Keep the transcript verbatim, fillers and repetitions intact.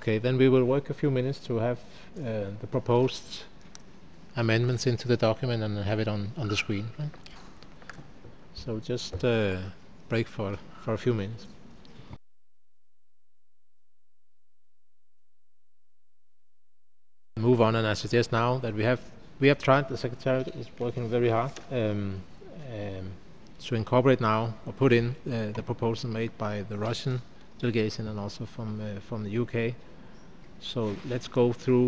Okay, then we will work a few minutes to have uh, the proposed amendments into the document and have it on, on the screen. Right? So just uh, break for, for a few minutes. Move on, and I suggest now that we have we have tried. The secretariat is working very hard um, um, to incorporate now or put in uh, the proposal made by the Russian delegation and also from uh, from the U K. So let's go through